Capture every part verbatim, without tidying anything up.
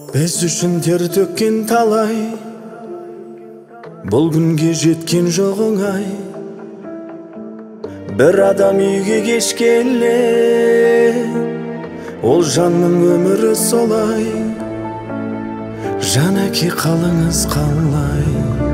Біз үшін тер төккен талай, бұл күнге жеткен жоқ оңай. Бір адам үйге кеш келе, ол жанның өмірі солай. Жанәке қалыңыз қалай?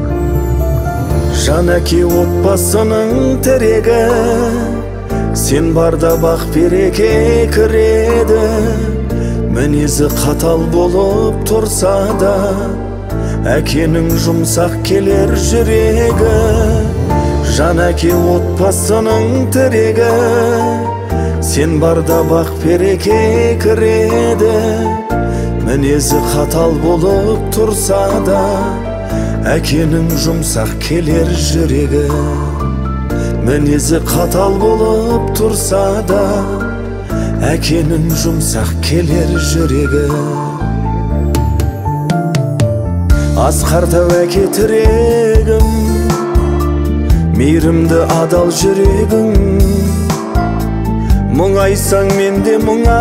Жанәке отбасының тірегі, сен барда бақ береке кіреді. Мінезі қатал болып тұрса да, әкенің жұмсақ келер жүрегі. Жанәке отбасының тірегі, сен барда бақ береке кіреді. Мінезі қатал болып тұрса да, әкенің жұмсақ келер жүрегі. Мінезі қатал болып тұрса да, әкенің жұмсақ келер жүрегі. Асқар тау әке тірегім, мейірімді адал жүрегің. Мұңайсаң мен де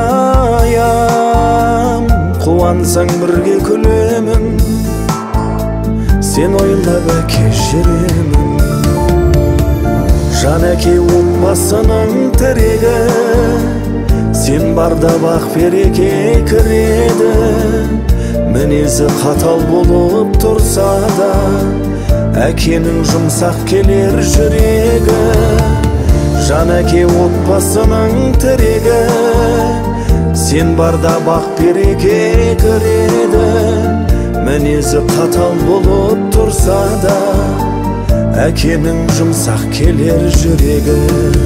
мұңаям, қуансаң бірге күлемін. Сен ойлап әке жүремін. Жанәке отбасының тірегі, сен барда бақ береке кіреді. Мінезі қатал болып тұрса да, әкенің жұмсақ келер жүрегі. Жанәке отбасының тірегі, сен барда бақ береке кіреді. Мінезі қатал болып тұрса да, әкенің жұмсақ келер жүрегі.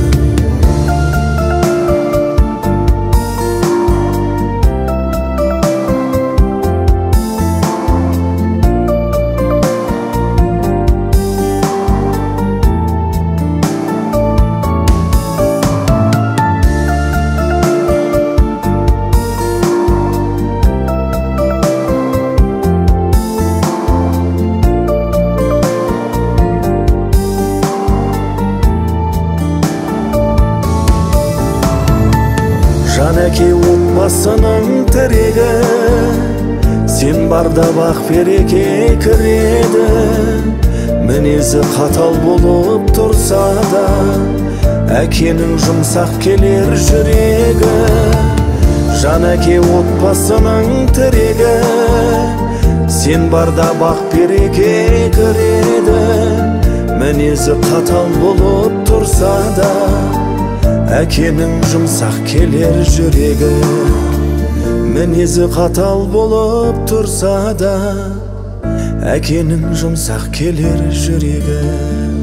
Жанәке отбасының тірегі, сен барда бақ береке кіреді. Мінезі қатал болып тұрса да, әкенің жұмсақ келер жүрегі. Жанәке отбасының тірегі, сен барда бақ береке кіреді. Мінезі қатал болып тұрса да, әкенің жұмсақ келер жүрегі. Мінезі қатал болып тұрса да, әкенің жұмсақ келер жүрегі.